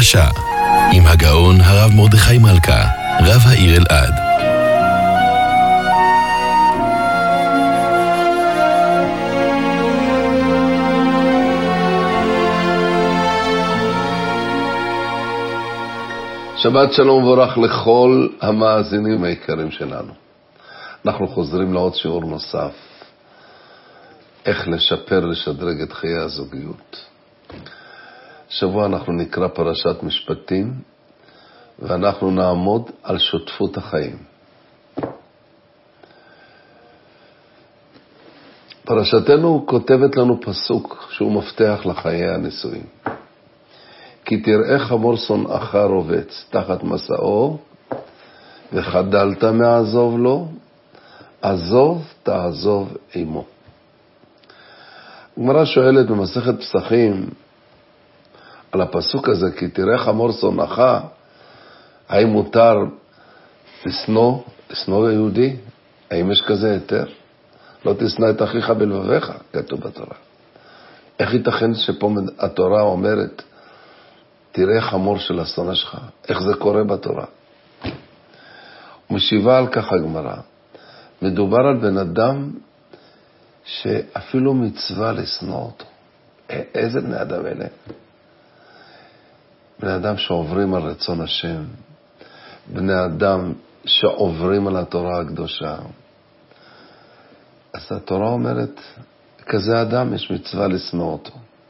חדשה עם הגאון הרב מרדכי מלכה, רב העיר אלעד. שבת שלום וברך לכל המאזינים היקרים שלנו. אנחנו חוזרים לעוד שיעור נוסף, איך לשפר, לשדרג את חיי הזוגיות. שבוע אנחנו נקרא פרשת משפטים, ואנחנו נעמוד על שותפות החיים. פרשתנו כותבת לנו פסוק שהוא מפתח לחיי הנישואים. כי תראה חמור שונאך רובץ תחת מסעו, וחדלת מעזוב לו, עזוב תעזוב עמו. הגמרא שואלת במסכת פסחים על הפסוק הזה, כי תראה חמור שונאך, האם מותר לשנוא יהודי? האם יש כזה היתר? לא תשנא את אחיך בלבביך, כתוב בתורה. איך ייתכן שפה התורה אומרת, תראה חמור של השונא שלך? איך זה קורה בתורה? משיבה על כך הגמרא, מדובר על בן אדם שאפילו מצווה לשנוא אותו. איזה בני אדם אלה? בני אדם שעוברים על רצון השם, בני אדם שעוברים על התורה הקדושה. אז התורה אומרת, כזה אדם יש מצווה לשנוא אותו.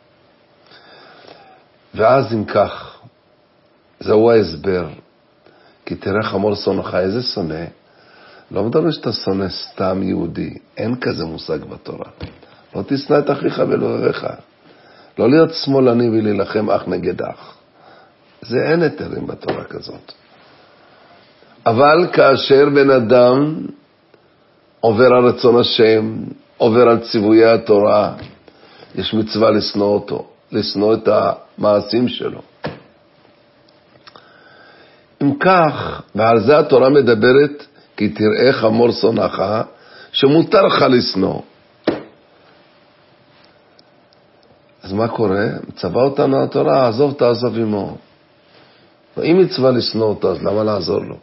ואז אם כך, זהו ההסבר, כי תראה חמור שונאך, איזה שונא? לא מדבר שאתה שונא סתם יהודי, אין כזה מושג בתורה. לא תשנא את אחיך בלבביך. לא להיות שמאלני ולהילחם אח נגד אח. זה אין היתרים בתורה כזאת. אבל כאשר בן אדם עובר על רצון השם, עובר על ציוויי התורה, יש מצווה לשנוא אותו, לשנוא את המעשים שלו. אם כך, ועל זה התורה מדברת, כי תראה חמור שונאך, שמותר לך לשנוא. אז מה קורה? מצווה אותנו התורה, עזוב תעזוב עמו. אם מצווה לשנוא אותו, אז למה לעזור לו?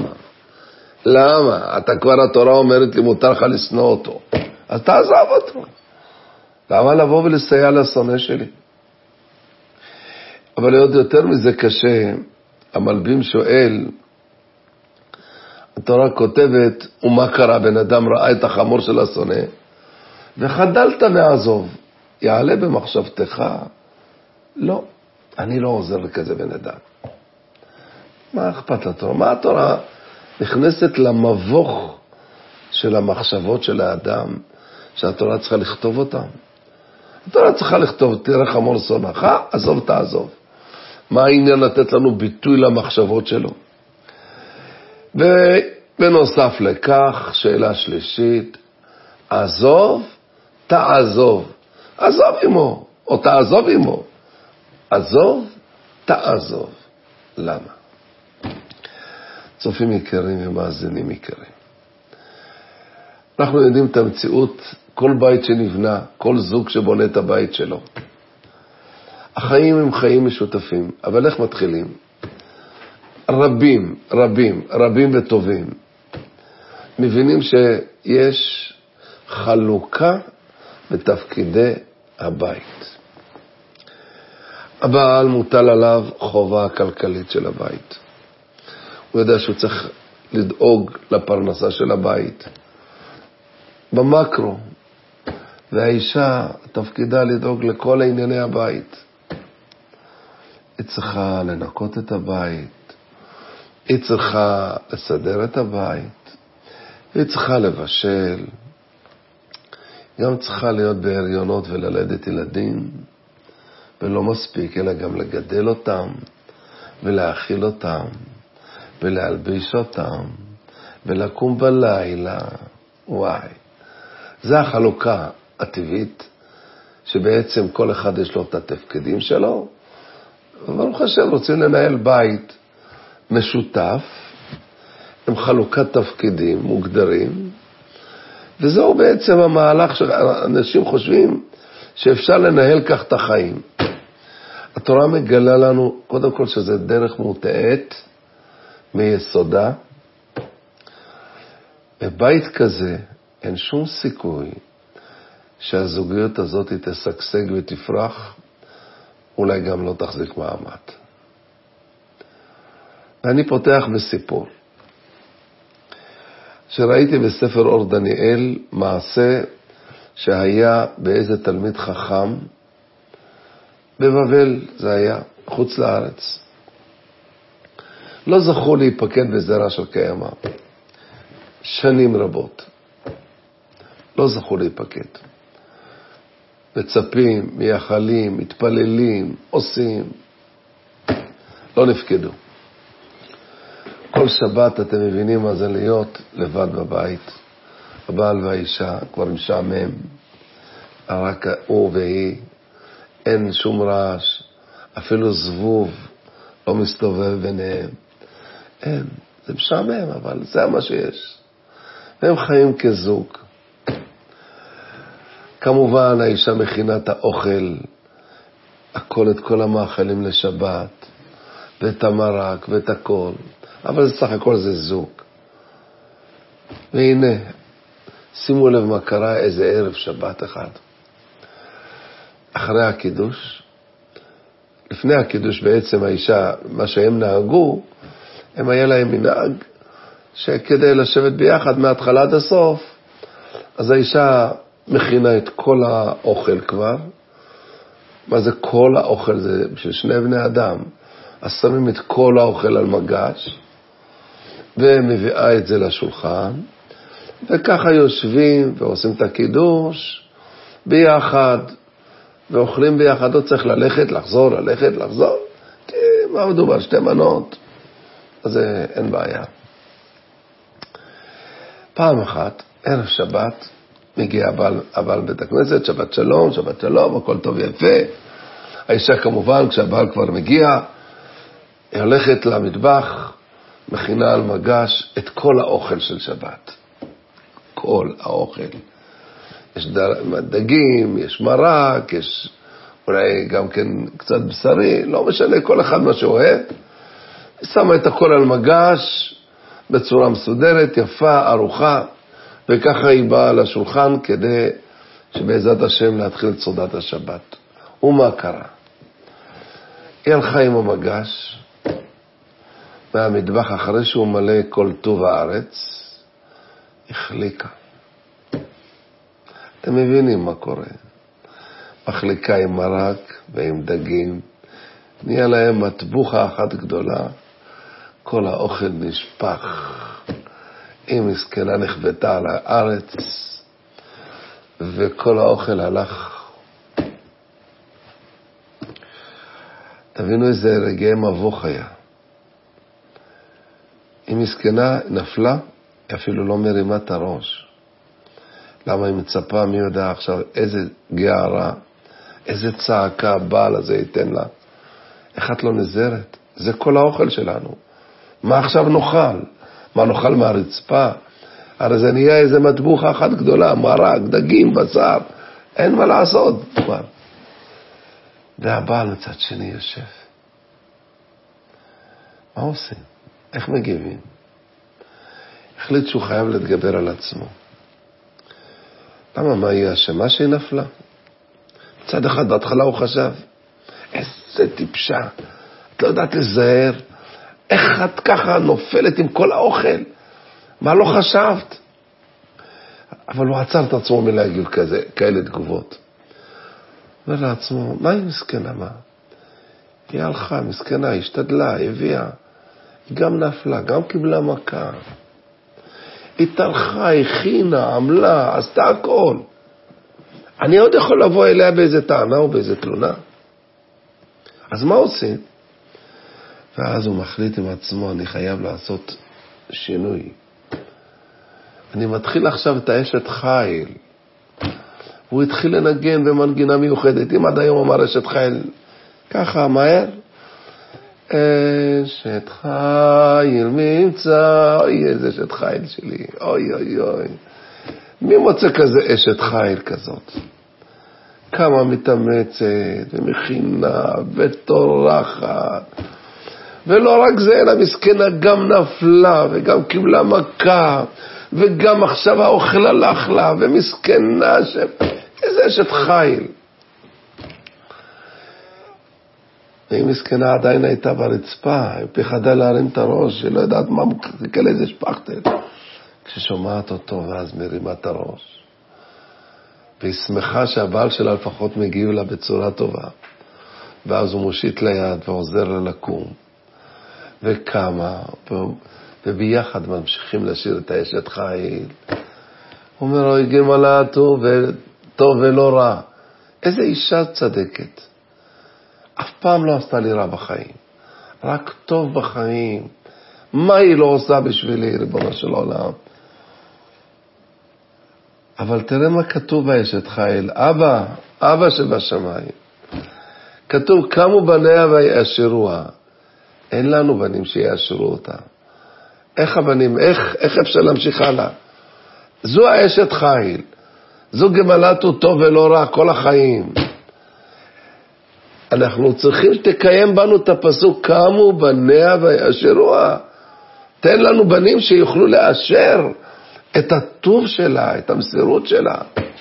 למה? אתה כבר התורה אומרת לי, מותר לך לשנוא אותו. אז תעזוב אותו. למה לבוא ולסייע לשונא שלי? אבל עוד יותר מזה קשה, המלבים שואל, התורה כותבת, ומה קרה? בן אדם ראה את החמור של השונא, וחדלת מעזוב. יעלה במחשבתך? לא, אני לא עוזר לכזה בן אדם. מה אכפת לתורה? מה התורה נכנסת למבוך של המחשבות של האדם, שהתורה צריכה לכתוב אותם? התורה צריכה לכתוב, תראה חמור שונאך, עזוב תעזוב. מה העניין לתת לנו ביטוי למחשבות שלו? ובנוסף לכך, שאלה שלישית, עזוב תעזוב. עזוב עמו, או תעזוב עמו. עזוב תעזוב. למה? צופים יקרים ומאזינים יקרים. אנחנו יודעים את המציאות, כל בית שנבנה, כל זוג שבונה את הבית שלו. החיים הם חיים משותפים, אבל איך מתחילים? רבים וטובים. מבינים שיש חלוקה בתפקידי הבית. הבעל מוטל עליו חובה הכלכלית של הבית. הוא יודע שהוא צריך לדאוג לפרנסה של הבית. במקרו. והאישה תפקידה לדאוג לכל ענייני הבית. היא צריכה לנקות את הבית. היא צריכה לסדר את הבית. היא צריכה לבשל. גם צריכה להיות בהריונות וללדת ילדים. ולא מספיק, אלא גם לגדל אותם. ולהאכיל אותם. ולהלביש אותם. ולקום בלילה. וואי. זה החלוקה הטבעית, שבעצם כל אחד יש לו את התפקידים שלו. וברוך השם רוצים לנהל בית משותף, עם חלוקת תפקידים מוגדרים, וזהו בעצם המהלך שאנשים חושבים שאפשר לנהל כך את החיים. התורה מגלה לנו, קודם כל, שזה דרך מוטעת מיסודה. בבית כזה אין שום סיכוי שהזוגיות הזאת תשגשג ותפרח, אולי גם לא תחזיק מעמד. ואני פותח בסיפור שראיתי בספר אור דניאל, מעשה שהיה באיזה תלמיד חכם בבבל, זה היה חוץ לארץ. לא זכו להיפקד בזרע של קיימא, שנים רבות לא זכו להיפקד. מצפים, מייחלים, מתפללים, עושים, לא נפקדו. כל שבת אתם מבינים מה זה להיות לבד בבית. הבעל והאישה כבר משעמם, רק הוא והיא, אין שום רעש, אפילו זבוב לא מסתובב ביניהם. אין, זה משעמם, אבל זה מה שיש. והם חיים כזוג. כמובן האישה מכינה את האוכל, הכל, את כל המאכלים לשבת, ואת המרק ואת הכל, אבל סך הכל זה זוג. והנה, שימו לב מה קרה איזה ערב שבת אחד. אחרי הקידוש, לפני הקידוש בעצם האישה, מה שהם נהגו, הם היה להם מנהג, שכדי לשבת ביחד מההתחלה עד הסוף, אז האישה מכינה את כל האוכל כבר. מה זה כל האוכל? זה בשביל שני בני אדם. אז שמים את כל האוכל על מגש, ומביאה את זה לשולחן, וככה יושבים ועושים את הקידוש ביחד, ואוכלים ביחד. לא צריך ללכת, לחזור, ללכת, לחזור. כי מה מדובר? שתי מנות. אז אין בעיה. פעם אחת, ערב שבת, מגיע הבעל בית הכנסת, שבת שלום, שבת שלום, הכל טוב ויפה. האישה כמובן, כשהבעל כבר מגיע, היא הולכת למטבח, מכינה על מגש את כל האוכל של שבת. כל האוכל. יש דגים, יש מרק, יש אולי גם כן קצת בשרי, לא משנה, כל אחד מה שאוהב. היא שמה את הכל על מגש, בצורה מסודרת, יפה, ארוחה, וככה היא באה לשולחן כדי שבעזרת השם להתחיל את סעודת השבת. ומה קרה? היא הלכה עם המגש מהמטבח, אחרי שהוא מלא כל טוב הארץ, החליקה. אתם מבינים מה קורה? מחליקה עם מרק ועם דגים, נהיה להם מטבוחה אחת גדולה, כל האוכל נשפך, היא מסכנה נכבדה על הארץ, וכל האוכל הלך. תבינו איזה רגעי מבוך היה. היא מסכנה נפלה, היא אפילו לא מרימה את הראש. למה היא מצפה, מי יודע עכשיו איזה גערה, איזה צעקה הבעל הזה ייתן לה. איך את לא נזרת? זה כל האוכל שלנו. מה עכשיו נאכל? מה נאכל מהרצפה? הרי זה נהיה איזה מטבוחה אחת גדולה, מרק, דגים, בשר, אין מה לעשות כבר. והבעל מצד שני יושב. מה עושים? איך מגיבים? החליט שהוא חייב להתגבר על עצמו. למה, מה יהיה אשמה שהיא נפלה? מצד אחד, בהתחלה הוא חשב, איזה טיפשה, את לא יודעת לזהר, איך את ככה נופלת עם כל האוכל? מה לא חשבת? אבל הוא עצר את עצמו מלהגיב כאלה תגובות. אומר לעצמו, מה היא מסכנה, מה? היא הלכה, מסכנה, היא השתדלה, היא הביאה. היא גם נפלה, גם קיבלה מכה. היא תלכה, הכינה, עמלה, עשתה הכל. אני עוד יכול לבוא אליה באיזה טענה או באיזה תלונה. אז מה עושים? ואז הוא מחליט עם עצמו, אני חייב לעשות שינוי. אני מתחיל עכשיו את האשת חיל. הוא התחיל לנגן במנגינה מיוחדת. אם עד היום אמר אשת חיל, ככה, מהר. אשת חיל ממצא, אוי, איזה אשת חיל שלי, אוי, אוי, אוי. מי מוצא כזה אשת חיל כזאת? כמה מתאמצת ומכינה וטורחת, ולא רק זה, אלא מסכנה גם נפלה וגם קיבלה מכה, וגם עכשיו האוכל הלך לה, ומסכנה איזה אשת חיל. והיא מסכנה עדיין הייתה ברצפה, היא פחדה להרים את הראש, היא לא יודעת מה מחזיקה לאיזה שפכתל. כששומעת אותו ואז מרימה את הראש, והיא שמחה שהבעל שלה לפחות מגיב לה בצורה טובה, ואז הוא מושיט ליד ועוזר לה לקום, וקמה, וביחד ממשיכים לשיר את האשת חיל. הוא אומר, אוי גמלתו, טוב ולא רע. איזה אישה צדקת. אף פעם לא עשתה לי רע בחיים, רק טוב בחיים. מה היא לא עושה בשבילי, ריבונו של עולם? אבל תראה מה כתוב באשת חיל. אבא שבשמיים. כתוב, קמו בניה ויאשרוה. אין לנו בנים שיאשרו אותה. איך הבנים, איך אפשר להמשיך הלאה? זו האשת חיל. זו גמלתו טוב ולא רע כל החיים. אנחנו צריכים שתקיים בנו את הפסוק, קמו בניה ויאשרוה. תן לנו בנים שיוכלו לאשר את הטוב שלה, את המסירות שלה.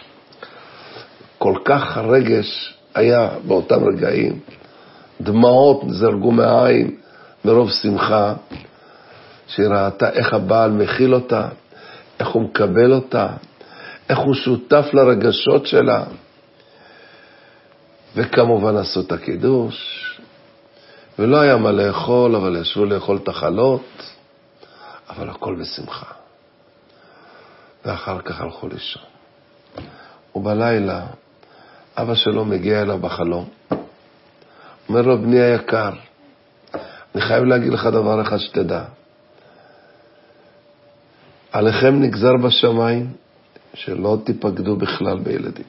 כל כך רגש היה באותם רגעים. דמעות זרגו מהעין מרוב שמחה, שהיא ראתה איך הבעל מכיל אותה, איך הוא מקבל אותה, איך הוא שותף לרגשות שלה. וכמובן עשו את הקידוש, ולא היה מה לאכול, אבל ישבו לאכול את החלות, אבל הכל בשמחה. ואחר כך הלכו לישון. ובלילה, אבא שלו מגיע אליו בחלום, אומר לו, בני היקר, אני חייב להגיד לך דבר אחד שתדע. עליכם נגזר בשמיים שלא תיפקדו בכלל בילדים.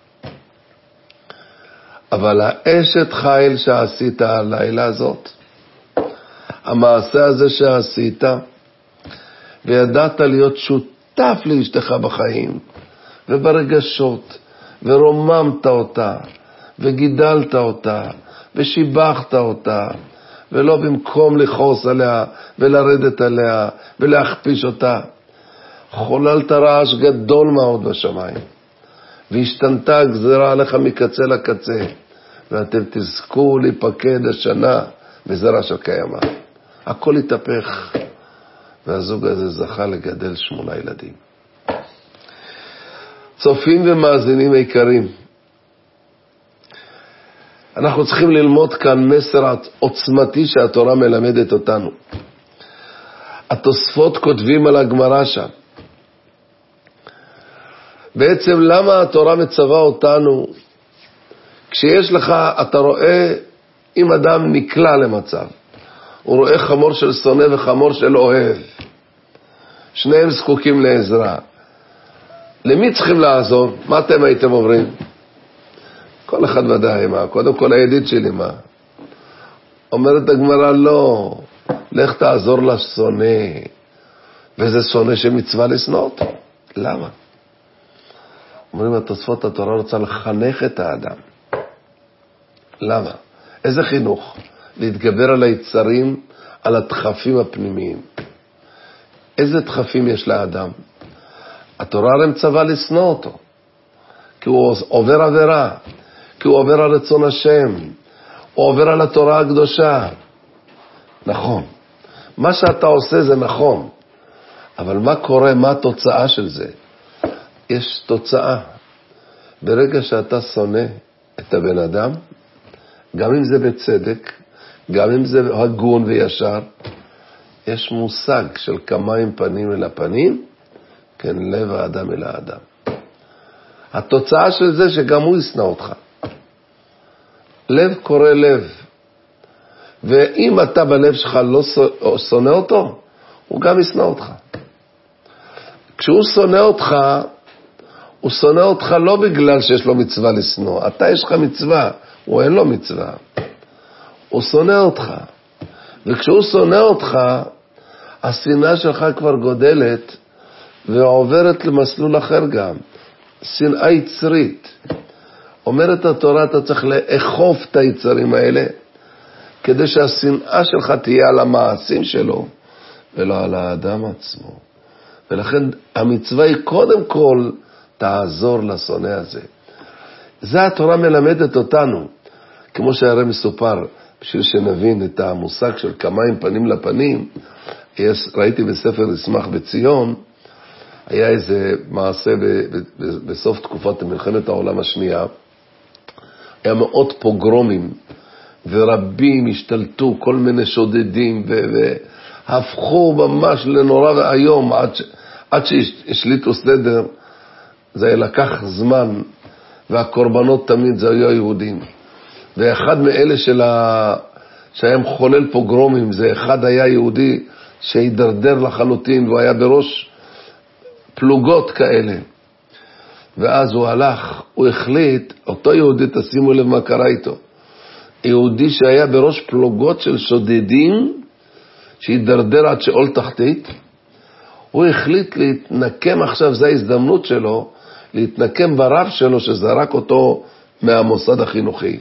אבל האשת חיל שעשית הלילה הזאת, המעשה הזה שעשית, וידעת להיות שותף לאשתך בחיים, וברגשות, ורוממת אותה, וגידלת אותה, ושיבחת אותה, ולא במקום לחוס עליה, ולרדת עליה, ולהכפיש אותה. חוללת רעש גדול מאוד בשמיים, והשתנתה הגזרה עליך מקצה לקצה, ואתם תזכו להיפקד השנה בזרע של קיימה. הכל התהפך, והזוג הזה זכה לגדל 8 ילדים. צופים ומאזינים עיקרים, אנחנו צריכים ללמוד כאן מסר עוצמתי שהתורה מלמדת אותנו. התוספות כותבים על הגמרא שם. בעצם למה התורה מצווה אותנו, כשיש לך, אתה רואה, אם אדם נקלע למצב, הוא רואה חמור של שונא וחמור של אוהב, שניהם זקוקים לעזרה. למי צריכים לעזור? מה אתם הייתם אומרים? כל אחד ודאי, מה? קודם כל הידיד שלי, מה? אומרת הגמרא, לא, לך תעזור לשונא, וזה שונא שמצווה לשנוא אותו. למה? אומרים התוספות, התורה רוצה לחנך את האדם. למה? איזה חינוך? להתגבר על היצרים, על הדחפים הפנימיים. איזה דחפים יש לאדם? התורה הרי מצווה לשנוא אותו, כי הוא עובר עבירה, כי הוא עובר על רצון השם, הוא עובר על התורה הקדושה. נכון, מה שאתה עושה זה נכון, אבל מה קורה, מה התוצאה של זה? יש תוצאה. ברגע שאתה שונא את הבן אדם, גם אם זה בצדק, גם אם זה הגון וישר, יש מושג של כמיים פנים אל הפנים, כן, לב האדם אל האדם. התוצאה של זה שגם הוא ישנא אותך. לב קורא לב. ואם אתה בלב שלך לא שונא אותו, הוא גם ישנא אותך. כשהוא שונא אותך, הוא שונא אותך לא בגלל שיש לו מצווה לשנוא. אתה יש לך מצווה, הוא אין לו מצווה. הוא שונא אותך. וכשהוא שונא אותך, השנאה שלך כבר גודלת, ועוברת למסלול אחר גם. שנאה יצרית. אומרת התורה, אתה צריך לאכוף את היצרים האלה, כדי שהשנאה שלך תהיה על המעשים שלו, ולא על האדם עצמו. ולכן המצווה היא קודם כל, תעזור לשונא הזה. זה התורה מלמדת אותנו, כמו שהרי מסופר, בשביל שנבין את המושג של כמיים פנים לפנים, ראיתי בספר ישמח בציון, היה איזה מעשה בסוף תקופת מלחמת העולם השנייה, היה מאות פוגרומים, ורבים השתלטו, כל מיני שודדים, והפכו ממש לנורא והיום, עד שהשליטו סדר, זה לקח זמן, והקורבנות תמיד זה היו היהודים. ואחד מאלה שהיה מחולל פוגרומים, זה אחד היה יהודי שהידרדר לחלוטין, והוא היה בראש פלוגות כאלה. ואז הוא הלך, הוא החליט, אותו יהודי, תשימו לב מה קרה איתו, יהודי שהיה בראש פלוגות של שודדים, שהידרדר עד שאול תחתית, הוא החליט להתנקם עכשיו, זו ההזדמנות שלו, להתנקם ברב שלו שזרק אותו מהמוסד החינוכי.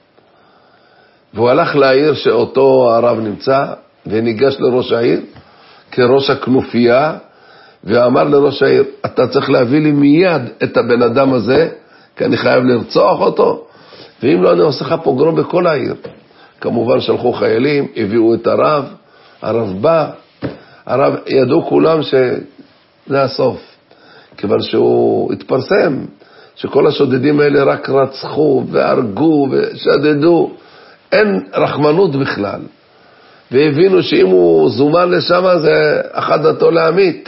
והוא הלך לעיר שאותו הרב נמצא, וניגש לראש העיר, כראש הכנופיה, ואמר לראש העיר, אתה צריך להביא לי מיד את הבן אדם הזה, כי אני חייב לרצוח אותו, ואם לא אני עושה לך פוגרום בכל העיר. כמובן שלחו חיילים, הביאו את הרב בא, הרב ידעו כולם שזה הסוף, כיוון שהוא התפרסם, שכל השודדים האלה רק רצחו והרגו ושדדו, אין רחמנות בכלל, והבינו שאם הוא זומן לשם זה אחדתו להמית.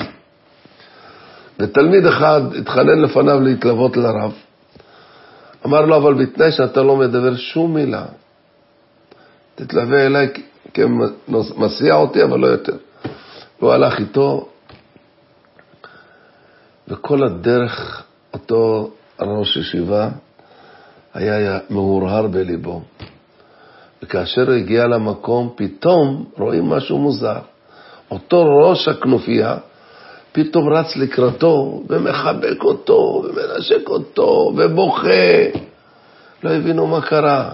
ותלמיד אחד התחנן לפניו להתלוות לרב, אמר לו, אבל בתנאי שאתה לא מדבר שום מילה, תתלווה אליי כמסיע אותי, אבל לא יותר. הוא הלך איתו, וכל הדרך אותו ראש ישיבה היה מהורהר בליבו. וכאשר הגיע למקום, פתאום רואים משהו מוזר. אותו ראש הכנופיה, פתאום רץ לקראתו, ומחבק אותו, ומנשק אותו, ובוכה. לא הבינו מה קרה.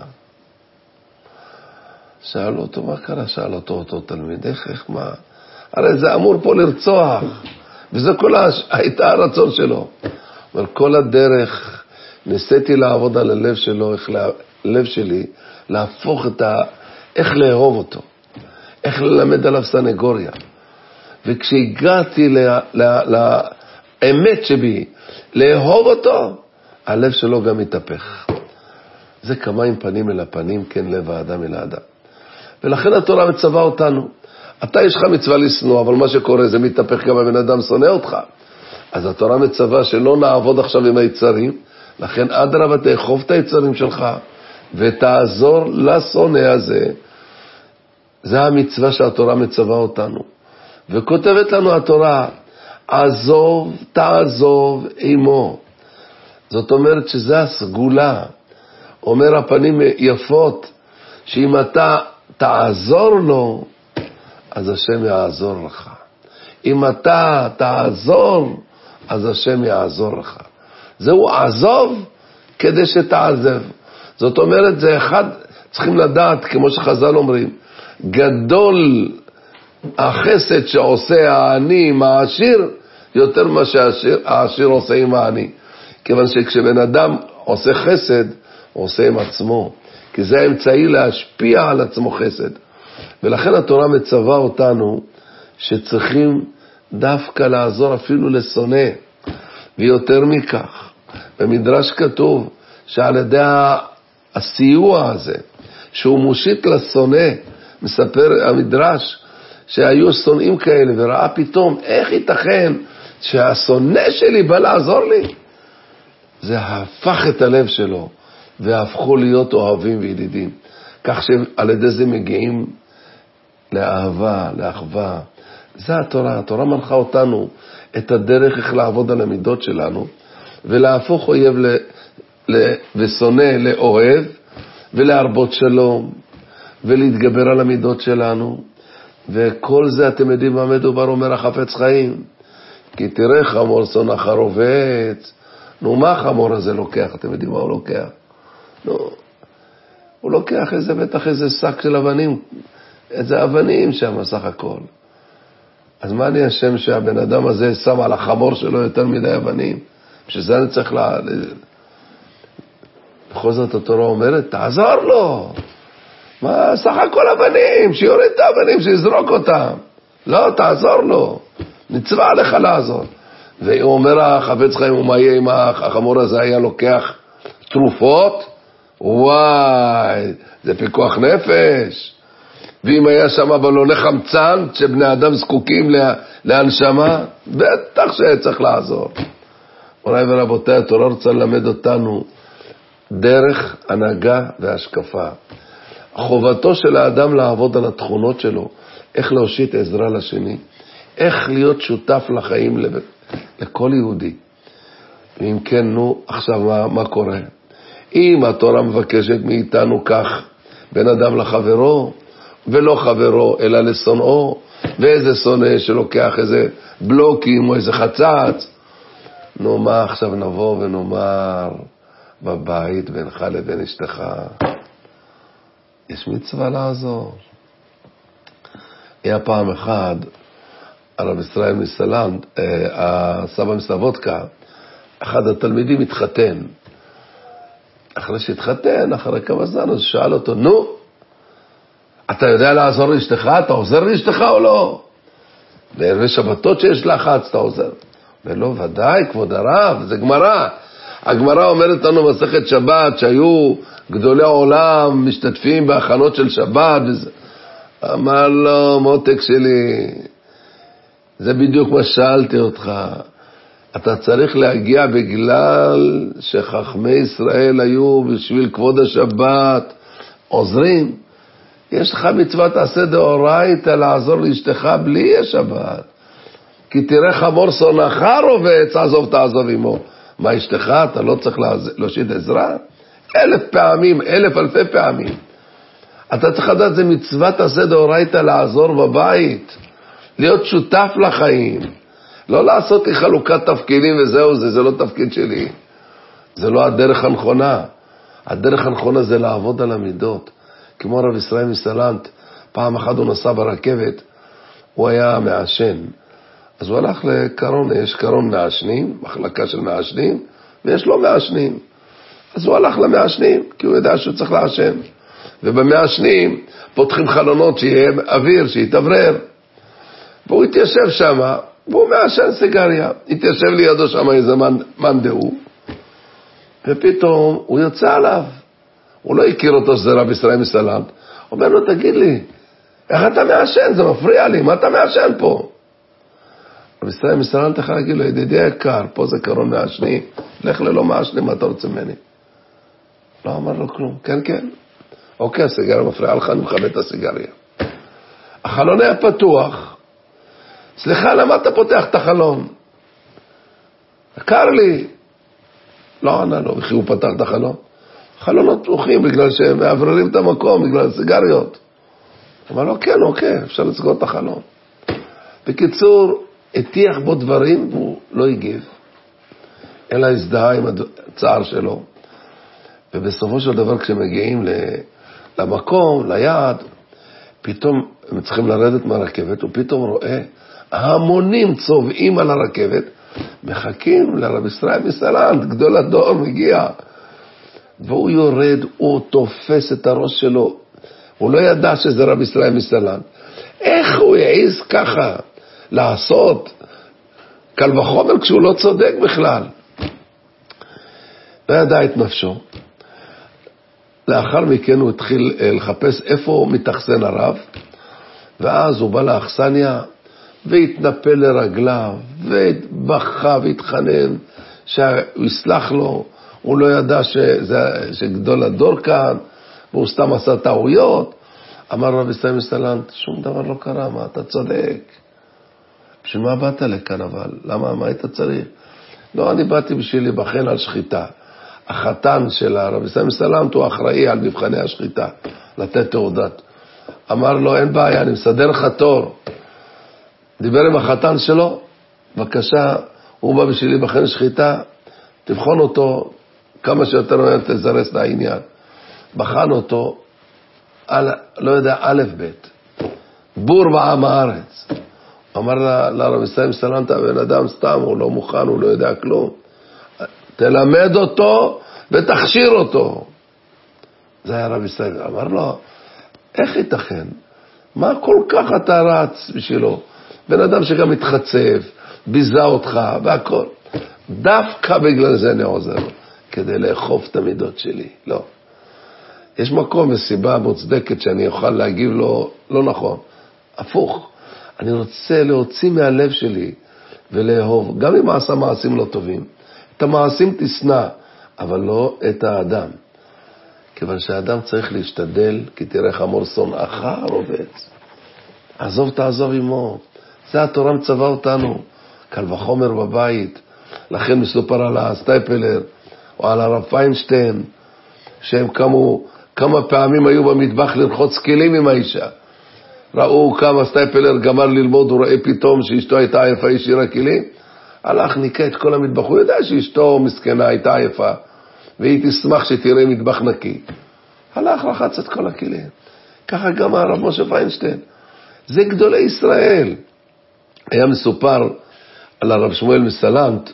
שאלו אותו מה קרה, שאל אותו תלמיד, איך מה? הרי זה אמור פה לרצוח, וזה כל הייתה הרצון שלו. אבל כל הדרך ניסיתי לעבוד על הלב שלו, הלב שלי, להפוך איך לאהוב אותו, איך ללמד עליו סנגוריה. וכשהגעתי לאמת שבי, לאהוב אותו, הלב שלו גם מתהפך. זה כמיים פנים אל הפנים, כן לב האדם אל האדם. ולכן התורה מצווה אותנו. אתה יש לך מצווה לשנוא, אבל מה שקורה זה מתהפך, גם הבן אדם שונא אותך. אז התורה מצווה שלא נעבוד עכשיו עם היצרים, לכן אדרבה תאכוף את היצרים שלך, ותעזור לשונא הזה. זה המצווה שהתורה מצווה אותנו. וכותבת לנו התורה, עזוב, תעזוב עמו. זאת אומרת שזה הסגולה. אומר הפנים יפות, שאם אתה תעזור לו, אז השם יעזור לך. אם אתה תעזור, אז השם יעזור לך. זהו עזוב כדי שתעזב. זאת אומרת, זה אחד, צריכים לדעת, כמו שחז"ל אומרים, גדול החסד שעושה העני עם העשיר, יותר מה שהעשיר עושה עם העני. כיוון שכשבן אדם עושה חסד, הוא עושה עם עצמו. כי זה האמצעי להשפיע על עצמו חסד. ולכן התורה מצווה אותנו שצריכים דווקא לעזור אפילו לשונא. ויותר מכך, במדרש כתוב שעל ידי הסיוע הזה, שהוא מושיט לשונא, מספר המדרש שהיו שונאים כאלה, וראה פתאום איך ייתכן שהשונא שלי בא לעזור לי. זה הפך את הלב שלו, והפכו להיות אוהבים וידידים. כך שעל ידי זה מגיעים לאהבה, לאחווה. זה התורה. התורה מנחה אותנו את הדרך איך לעבוד על המידות שלנו, ולהפוך אויב ושונא לאוהב, ולהרבות שלום, ולהתגבר על המידות שלנו. וכל זה אתם יודעים מה מדובר, אומר החפץ חיים. כי תראה חמור שונאך רובץ. נו, מה החמור הזה לוקח? אתם יודעים מה הוא לוקח? נו, הוא לוקח בטח איזה שק של אבנים, איזה אבנים שם סך הכל. אז מה אני אשם שהבן אדם הזה שם על החמור שלו יותר מדי אבנים? שזה אני צריך בכל זאת התורה אומרת, תעזור לו. מה, סך הכל אבנים, שיוריד את האבנים, שיזרוק אותם. לא, תעזור לו. נצבע עליך לעזור. והוא אומר, החפץ חיים, מה יהיה אם החמור הזה היה לוקח תרופות? וואי, זה פיקוח נפש. ואם היה שם בלוני חמצן, שבני אדם זקוקים להנשמה, בטח שצריך לעזור. אולי ורבותיי, התורה רוצה ללמד אותנו דרך הנהגה והשקפה. חובתו של האדם לעבוד על התכונות שלו, איך להושיט עזרה לשני, איך להיות שותף לחיים לכל יהודי. ואם כן, נו, עכשיו מה קורה? אם התורה מבקשת מאיתנו כך, בין אדם לחברו, ולא חברו, אלא לשונאו, ואיזה שונא שלוקח איזה בלוקים או איזה חצץ, נו, מה עכשיו נבוא ונאמר בבית בינך לבין אשתך? יש מצווה לעזור. היה פעם אחד, הרב ישראל מסלנט, הסבא מסלבודקה, אחד התלמידים התחתן. אחרי שהתחתן, אחרי כמה זמן, אז שאל אותו, נו, אתה יודע לעזור לאשתך? אתה עוזר לאשתך או לא? בערבי שבתות שיש לחץ, אתה עוזר. ולא, ודאי, כבוד הרב, זה גמרא. הגמרא אומרת לנו מסכת שבת, שהיו גדולי העולם משתתפים בהכנות של שבת, וזה. אמר לו, מותק שלי, זה בדיוק מה שאלתי אותך. אתה צריך להגיע בגלל שחכמי ישראל היו בשביל כבוד השבת, עוזרים. יש לך מצוות עשה דאורייתא לעזור לאשתך בלי השבת. כי תראה חמור שונאך רובץ, עזוב תעזוב עמו. מה אשתך? אתה לא צריך להושיט עזרה? 1000 פעמים, 1000 אלפי פעמים. אתה צריך לדעת, זה מצוות עשה דאורייתא לעזור בבית. להיות שותף לחיים. לא לעשות לי חלוקת תפקידים וזהו, זה לא תפקיד שלי. זה לא הדרך הנכונה. הדרך הנכונה זה לעבוד על המידות. כמו הרב ישראל מסלנט, פעם אחת הוא נסע ברכבת, הוא היה מעשן. אז הוא הלך לקרון, יש קרון מעשנים, מחלקה של מעשנים, ויש לו מעשנים. אז הוא הלך למעשנים, כי הוא ידע שהוא צריך לעשן. ובמעשנים פותחים חלונות שיהיה אוויר, שיתאוורר. והוא התיישב שם, והוא מעשן סיגריה. התיישב לידו שם איזה מנדהו, ופתאום הוא יוצא עליו. הוא לא הכיר אותו שזה רב ישראל מסלנט. אומר לו, תגיד לי, איך אתה מעשן? זה מפריע לי, מה אתה מעשן פה? רב ישראל מסלנט יכול להגיד לו, ידידי היקר, פה זה קרון מעשנים, לך ללא מעשנים, מה אתה רוצה ממני? לא אמר לו כלום, כן, כן. אוקיי, הסיגריה מפריעה לך, אני מכבד את הסיגריה. החלון היה פתוח. סליחה, למה אתה פותח את החלון? קר לי. לא ענה לו, וכי הוא פתח את החלון. חלונות פתוחים בגלל שהם מעבררים את המקום, בגלל הסיגריות. אמר לו, כן, אוקיי, אפשר לסגור את החלון. בקיצור, הטיח בו דברים והוא לא הגיב. אלא הזדהה עם הצער שלו. ובסופו של דבר כשמגיעים למקום, ליעד, פתאום הם צריכים לרדת מהרכבת, ופתאום רואה המונים צובעים על הרכבת, מחכים לרב ישראל מסלנט, גדול הדור מגיע. והוא יורד, הוא תופס את הראש שלו. הוא לא ידע שזה רב ישראל מסלנט. איך הוא יעיז ככה לעשות? קל וחומר כשהוא לא צודק בכלל. לא ידע את נפשו. לאחר מכן הוא התחיל לחפש איפה מתאכסן הרב, ואז הוא בא לאכסניה והתנפל לרגליו, ובכה והתחנן שהוא יסלח לו. הוא לא ידע שגדול הדור כאן, והוא סתם עשה טעויות. אמר רב ישראל מסלנט, שום דבר לא קרה, מה אתה צודק? בשביל מה באת לכאן אבל? למה, מה היית צריך? לא, אני באתי בשביל להיבחן על שחיטה. החתן של הרב ישראל מסלנט הוא אחראי על מבחני השחיטה, לתת תעודת. אמר לו, אין בעיה, אני מסדר לך תור. דיבר עם החתן שלו, בבקשה, הוא בא בשביל להיבחן שחיטה, תבחון אותו כמה שיותר תזרס לעניין. בחן אותו, לא יודע, א' ב', בור בעם הארץ. אמר לרב ישראל סלנט, בן אדם סתם, הוא לא מוכן, הוא לא יודע כלום. תלמד אותו ותכשיר אותו. זה היה רב ישראל. אמר לו, איך ייתכן? מה כל כך אתה רץ בשבילו? בן אדם שגם מתחצף, ביזה אותך והכל. דווקא בגלל זה אני עוזר לו, כדי לאכוף את המידות שלי. לא. יש מקום וסיבה מוצדקת שאני אוכל להגיב לו, לא נכון. הפוך. אני רוצה להוציא מהלב שלי ולאהוב, גם אם עשה מעשים לא טובים. את המעשים תשנא, אבל לא את האדם. כיוון שהאדם צריך להשתדל, כי תראה חמור שונאך רובץ. עזוב תעזוב עמו. זה התורה מצווה אותנו. קל וחומר בבית. לכן מסופר על הסטייפלר, או על הרב פיינשטיין, שהם כמה פעמים היו במטבח לרחוץ כלים עם האישה. ראו כמה סטייפלר גמר ללמוד, הוא ראה פתאום שאשתו הייתה עייפה, השאירה כלים. הלך ניקה את כל המטבח. הוא יודע שאשתו מסכנה הייתה עייפה, והיא תשמח שתראה מטבח נקי. הלך רחץ את כל הכלים. ככה גם הרב משה פיינשטיין. זה גדולי ישראל. היה מסופר על הרב שמואל מסלנט,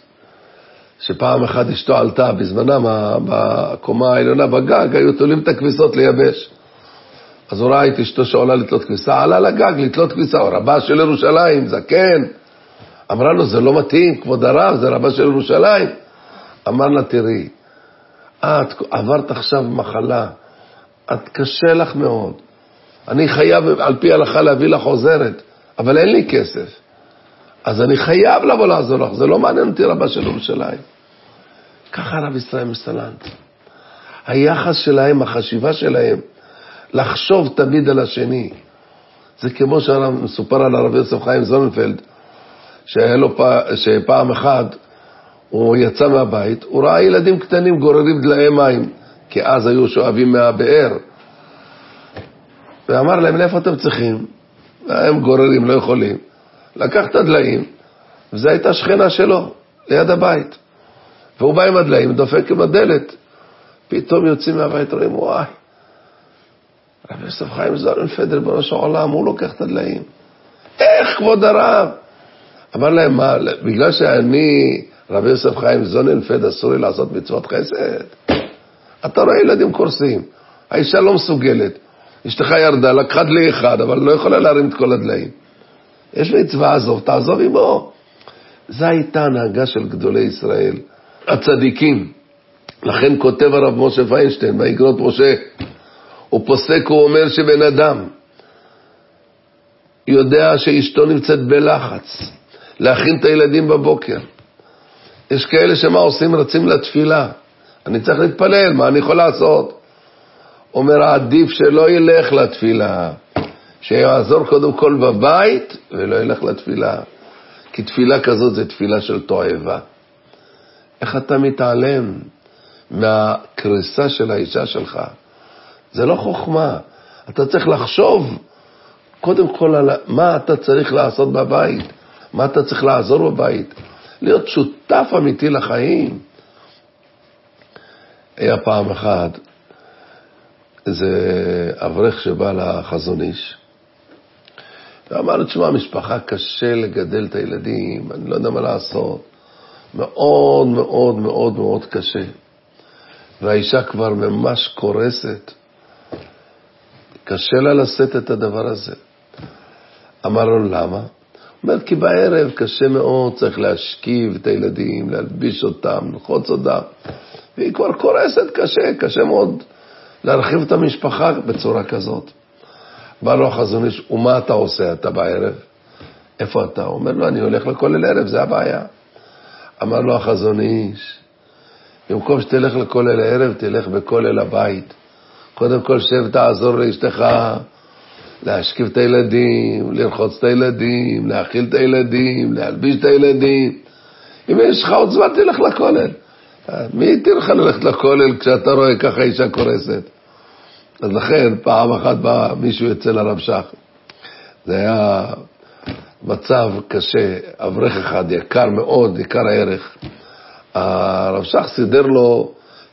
שפעם אחת אשתו עלתה בזמנם בקומה העליונה בגג, היו תולים את הכביסות לייבש. אז הוא ראה את אשתו שעולה לתלות כביסה, עלה לגג לתלות כביסה, הוא רבה של ירושלים, זקן. אמרה לו, זה לא מתאים, כבוד הרב, זה רבה של ירושלים. אמר לה, תראי, את עברת עכשיו מחלה, את קשה לך מאוד. אני חייב על פי ההלכה להביא לך עוזרת, אבל אין לי כסף. אז אני חייב לבוא לעזור לך, זה לא מעניין אותי רבה של ירושלים. ככה רב ישראל מסלנט. היחס שלהם, החשיבה שלהם, לחשוב תמיד על השני. זה כמו שמסופר על הרב יוסף חיים זוננפלד, שפעם אחת הוא יצא מהבית, הוא ראה ילדים קטנים גוררים דלאי מים, כי אז היו שואבים מהבאר. ואמר להם, לאיפה אתם צריכים? הם גוררים, לא יכולים. לקח את הדלאים, וזו הייתה שכנה שלו, ליד הבית. והוא בא עם הדלאים, דופק עם הדלת. פתאום יוצאים מהבית, רואים, וואי, רב יוסף חיים זוננפלד, ריבונו של עולם, הוא לוקח את הדלאים. איך, כבוד הרב? אמר להם, מה, בגלל שאני, רב יוסף חיים זוננפלד, אסור לי לעשות מצוות חסד? אתה רואה ילדים קורסים, האישה לא מסוגלת, אשתך ירדה, לקחה דלי אחד, אבל לא יכולה להרים את כל הדלאים. יש מצווה, עזוב, תעזוב עמו. זו הייתה הנהגה של גדולי ישראל, הצדיקים. לכן כותב הרב משה פיינשטיין, באגרות משה, הוא פוסק, הוא אומר שבן אדם יודע שאשתו נמצאת בלחץ, להכין את הילדים בבוקר. יש כאלה שמה עושים? רצים לתפילה. אני צריך להתפלל, מה אני יכול לעשות? אומר, עדיף שלא ילך לתפילה, שיעזור קודם כל בבית, ולא ילך לתפילה. כי תפילה כזאת זה תפילה של תועבה. איך אתה מתעלם מהקריסה של האישה שלך? זה לא חוכמה. אתה צריך לחשוב קודם כל על מה אתה צריך לעשות בבית, מה אתה צריך לעזור בבית, להיות שותף אמיתי לחיים. היה פעם אחת איזה אברך שבא לחזון איש, ואמר לו, תשמע, משפחה קשה לגדל את הילדים, אני לא יודע מה לעשות, מאוד מאוד מאוד מאוד קשה, והאישה כבר ממש קורסת, קשה לה לשאת את הדבר הזה. אמר לו, למה? הוא אומר, כי בערב קשה מאוד, צריך להשכיב את הילדים, להלביש אותם, לחוץ אותם, והיא כבר קורסת, קשה מאוד להרחיב את המשפחה בצורה כזאת. בא לו החזון איש, ומה אתה עושה אתה בערב? איפה אתה? הוא אומר לו, אני הולך לכולל ערב, זה הבעיה. אמר לו החזון איש, במקום שתלך לכולל ערב, תלך בכולל הבית. קודם כל שב, תעזור לאשתך, להשכיב את הילדים, לרחוץ את הילדים, להאכיל את הילדים, להלביש את הילדים. אם יש לך עוד זמן, תלך לכולל. מי יתיר לך ללכת לכולל כשאתה רואה ככה אישה קורסת? אז לכן, פעם אחת בא מישהו אצל הרב שך. זה היה מצב קשה, אברך אחד, יקר מאוד, יקר הערך. הרב שך סידר לו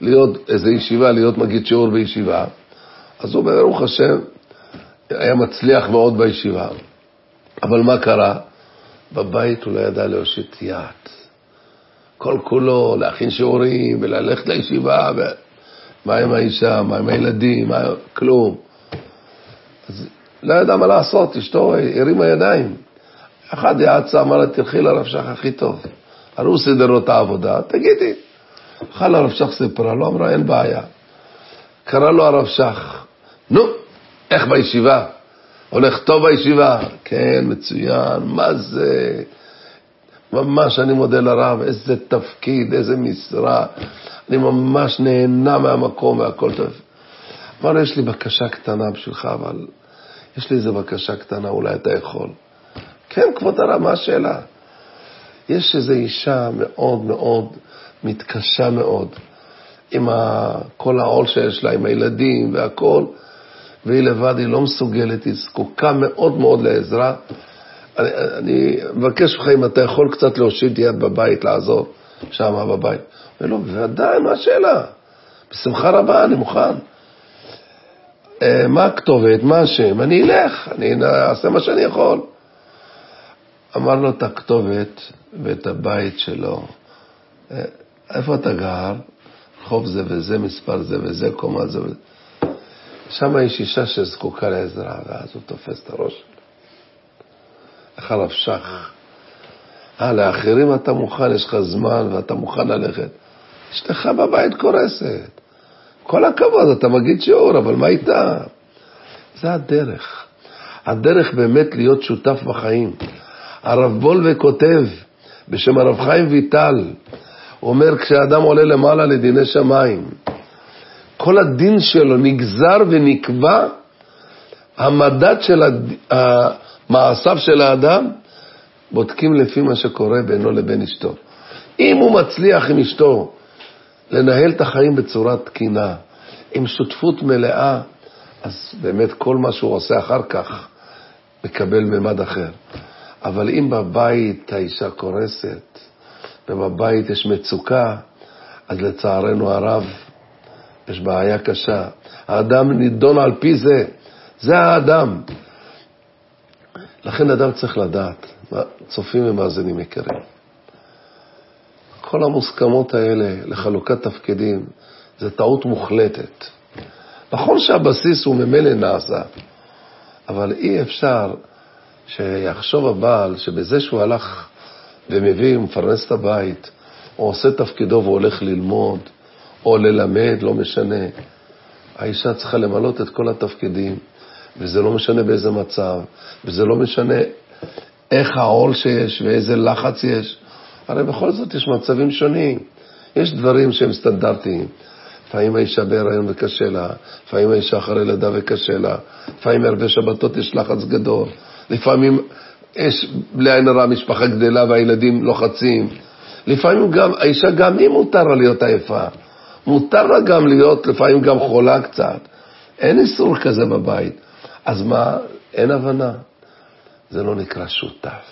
להיות איזו ישיבה, להיות מגיד שיעור בישיבה, אז הוא ברוך השם היה מצליח מאוד בישיבה. אבל מה קרה? בבית הוא לא ידע להושיט יד. כל כולו להכין שיעורים וללכת לישיבה, מה עם האישה, מה עם הילדים, כלום. אז לא ידע מה לעשות, אשתו הרימה ידיים. אחד יעצה, אמר לה, תלכי לרב שך הכי טוב. הרי הוא סידר לו את העבודה, תגידי. הלכה לרב שך סיפרה לו, אמרה, אין בעיה. קרא לו הרב שך, נו, איך בישיבה? הולך טוב בישיבה? כן, מצוין, מה זה? ממש אני מודה לרב, איזה תפקיד, איזה משרה. אני ממש נהנה מהמקום והכל טוב. אמר, יש לי בקשה קטנה בשבילך, אבל יש לי איזו בקשה קטנה, אולי אתה יכול. כן, כבוד הרב, מה השאלה? יש איזו אישה מאוד מאוד מתקשה מאוד, עם כל העול שיש לה, עם הילדים והכל, והיא לבד, היא לא מסוגלת, היא זקוקה מאוד מאוד לעזרה. אני מבקש לך אם אתה יכול קצת להושיט יד בבית, לעזור שם בבית. ולא, בוודאי, מה השאלה? בשמחה רבה, אני מוכן. מה הכתובת, מה השם? אני אלך, אני אעשה מה שאני יכול. אמר לו את הכתובת ואת הבית שלו. איפה אתה גר? רחוב זה וזה, מספר זה וזה, קומה זה וזה. שם יש אישה שזקוקה לעזרה, ואז הוא תופס את הראש שלו. איך הרב שך? לאחרים אתה מוכן, יש לך זמן ואתה מוכן ללכת. אשתך בבית קורסת. כל הכבוד, אתה מגיד שיעור, אבל מה איתה? זה הדרך. הדרך באמת להיות שותף בחיים. הרב בולווה כותב, בשם הרב חיים ויטל, הוא אומר, כשאדם עולה למעלה לדיני שמיים, כל הדין שלו נגזר ונקבע, המדד של המעשיו של האדם, בודקים לפי מה שקורה בינו לבין אשתו. אם הוא מצליח עם אשתו לנהל את החיים בצורה תקינה, עם שותפות מלאה, אז באמת כל מה שהוא עושה אחר כך מקבל ממד אחר. אבל אם בבית האישה קורסת, ובבית יש מצוקה, אז לצערנו הרב, יש בעיה קשה. האדם נידון על פי זה. זה האדם. לכן אדם צריך לדעת, צופים ומאזינים יקרים. כל המוסכמות האלה לחלוקת תפקידים, זה טעות מוחלטת. נכון שהבסיס הוא ממילא נעשה, אבל אי אפשר שיחשוב הבעל שבזה שהוא הלך ומביא ומפרנס את הבית, או עושה תפקידו והולך ללמוד, או ללמד, לא משנה. האישה צריכה למלות את כל התפקידים, וזה לא משנה באיזה מצב, וזה לא משנה איך העול שיש ואיזה לחץ יש. הרי בכל זאת יש מצבים שונים. יש דברים שהם סטנדרטיים. לפעמים האישה בהיריון וקשה לה, לפעמים האישה אחרי לידה וקשה לה, לפעמים הרבה שבתות יש לחץ גדול, לפעמים יש בלי עין הרע משפחה גדלה והילדים לוחצים, לפעמים גם, האישה גם היא מותר לה להיות עייפה, מותר לה גם להיות לפעמים גם חולה קצת, אין איסור כזה בבית. אז מה? אין הבנה. זה לא נקרא שותף.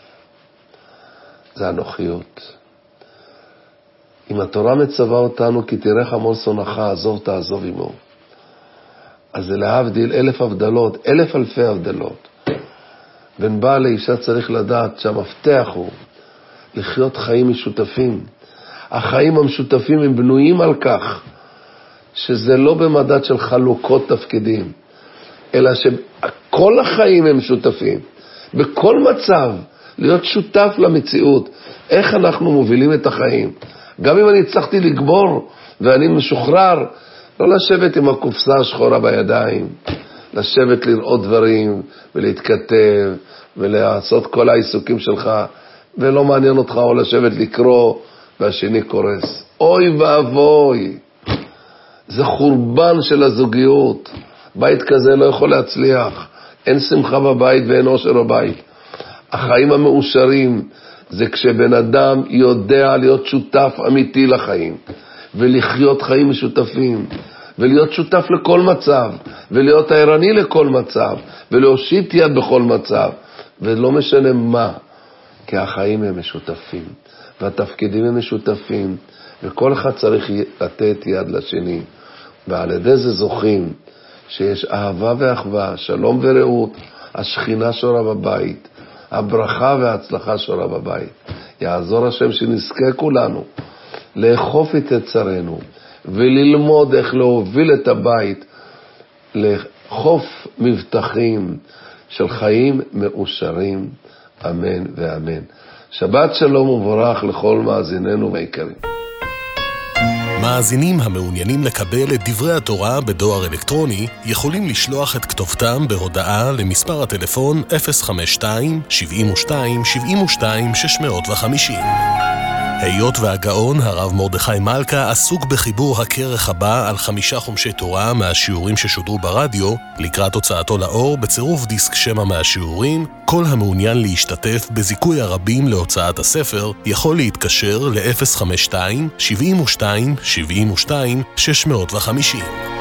זה הנוחיות. אם התורה מצווה אותנו, כי תראה חמור שונאך, עזוב תעזוב עמו. אז זה להבדיל 1,000 הבדלות, 1,000 אלפי הבדלות. בין בעל לאישה צריך לדעת שהמפתח הוא לחיות חיים משותפים. החיים המשותפים הם בנויים על כך, שזה לא במדד של חלוקות תפקידים, אלא שכל החיים הם שותפים. בכל מצב, להיות שותף למציאות. איך אנחנו מובילים את החיים? גם אם אני הצלחתי לגבור ואני משוחרר, לא לשבת עם הקופסה השחורה בידיים, לשבת לראות דברים ולהתכתב ולעשות כל העיסוקים שלך, ולא מעניין אותך או לשבת לקרוא והשני קורס. אוי ואבוי, זה חורבן של הזוגיות. בית כזה לא יכול להצליח. אין שמחה בבית ואין אושר בבית. החיים המאושרים זה כשבן אדם יודע להיות שותף אמיתי לחיים, ולחיות חיים משותפים, ולהיות שותף לכל מצב, ולהיות ערני לכל מצב, ולהושיט יד בכל מצב, ולא משנה מה, כי החיים הם משותפים. והתפקידים הם משותפים, וכל אחד צריך לתת יד לשני, ועל ידי זה זוכים שיש אהבה ואחווה, שלום ורעות, השכינה שורה בבית, הברכה וההצלחה שורה בבית. יעזור השם שנזכה כולנו לאכוף את יצרנו, וללמוד איך להוביל את הבית לחוף מבטחים של חיים מאושרים, אמן ואמן. שבת שלום וברך לכל מאזיננו ויקרים. מאזינים המעוניינים לקבל את דברי התורה בדואר אלקטרוני יכולים לשלוח את כתובתם בהודעה למספר הטלפון 052-72-72-650. היות והגאון הרב מרדכי מלכה עסוק בחיבור הכרך הבא על 5 חומשי תורה מהשיעורים ששודרו ברדיו, לקראת הוצאתו לאור בצירוף דיסק שמע מהשיעורים, כל המעוניין להשתתף בזיכוי הרבים להוצאת הספר יכול להתקשר ל-052-72-72-650.